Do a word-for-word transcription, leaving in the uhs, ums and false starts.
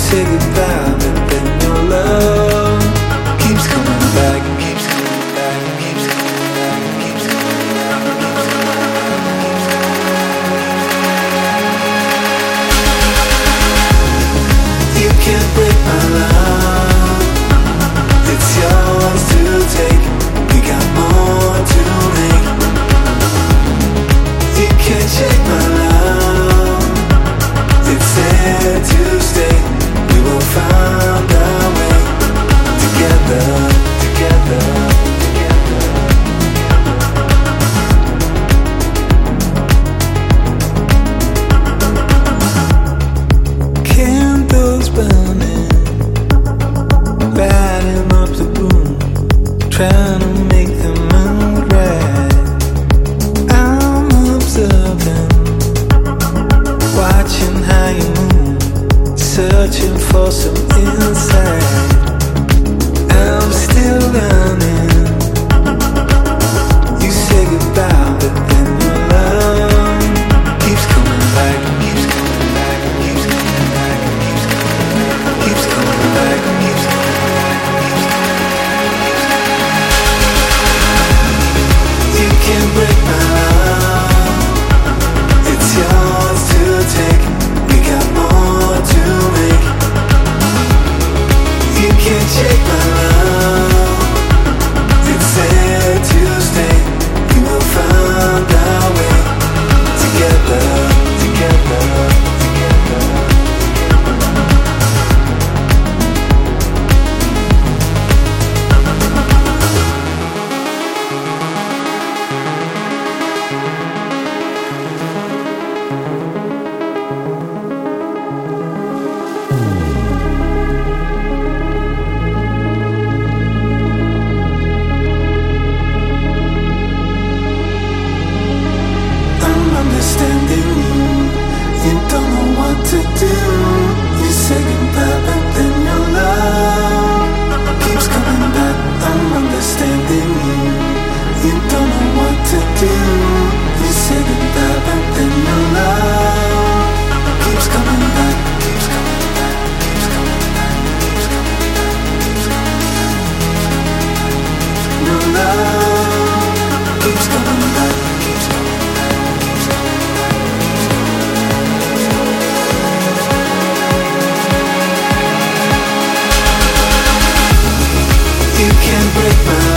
say goodbye, but then your love keeps coming back, keeps coming back, keeps coming back, keeps coming back, keeps coming back. You can't break my love, it's yours to take. We got more to make. You can't shake my love, it's there to stay. We will find our way together, together, together. Candles burning, lighting up the room, trying to make the mood right. I'm observing, watching how you move, searching for some insight. I'm still learning. You say goodbye, but then your love keeps coming back, keeps coming back, keeps coming back, keeps coming back, keeps coming back, keeps coming back, keeps coming back. You can't break my love, it's yours to take. We got more to make. You can't shake my love, it's there to stay. We will find our way together, together, together. I'm understanding you. You don't know what to do. You say goodbye, but then your love keeps coming back. I'm understanding you. You don't know what to do. You say goodbye, but then your love keeps coming back, keeps coming back, keeps coming back, keeps coming back, keeps coming back. Your love keeps coming back, keeps coming back, keeps coming back, keeps coming back. You can't break my